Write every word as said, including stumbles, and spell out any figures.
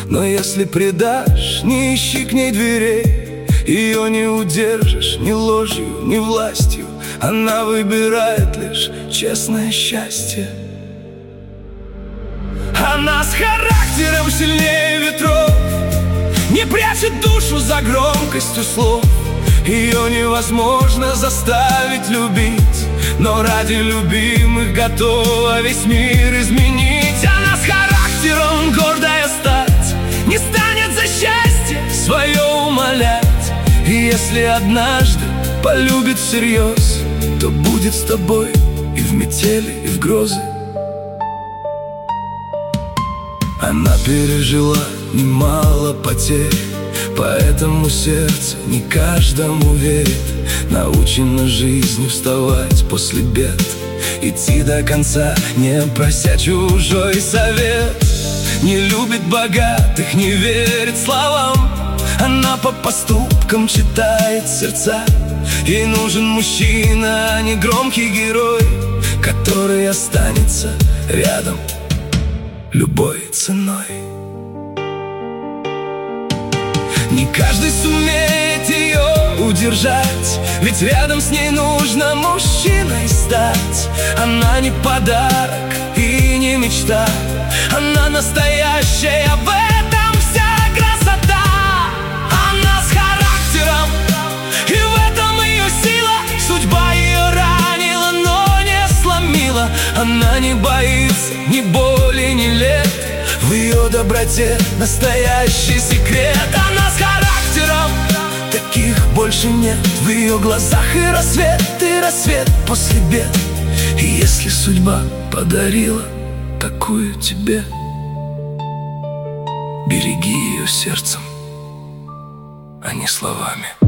Но если предашь, не ищи к ней дверей. Ее не удержишь ни ложью, ни властью. Она выбирает лишь честное счастье. Она с характером сильнее ветров, не прячет душу за громкостью слов. Ее невозможно заставить любить, но ради любимых готова весь мир изменить. Она с характером гордая стать, не станет за счастье свое умолять. И если однажды полюбит всерьез, то будет с тобой и в метели, и в грозы. Она пережила немало потерь, поэтому сердце не каждому верит. Научена жизнью вставать после бед, идти до конца, не прося чужой совет. Не любит богатых, не верит словам, она по поступкам читает сердца. Ей нужен мужчина, а не громкий герой, который останется рядом любой ценой. Не каждый сумеет ее удержать, ведь рядом с ней нужно мужчиной стать. Она не подарок и не мечта, она настоящая, в этом вся красота. Она с характером, и в этом ее сила. Судьба ее ранила, но не сломила. Она не боится ни боли, ни лет, в ее доброте настоящий секрет. Она с характером, таких больше нет. В ее глазах и рассвет, и рассвет после бед. И если судьба подарила такую тебе, береги ее сердцем, а не словами.